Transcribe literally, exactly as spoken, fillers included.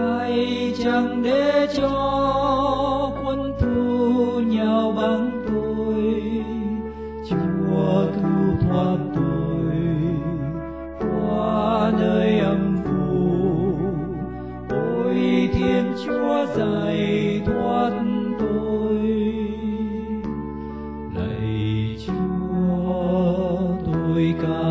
ai chẳng để cho quân thù nhau bắn tôi. Chúa cứu thoát tôi qua nơi âm phủ, ôi Thiên Chúa giải thoát tôi. Lạy Chúa, tôi ca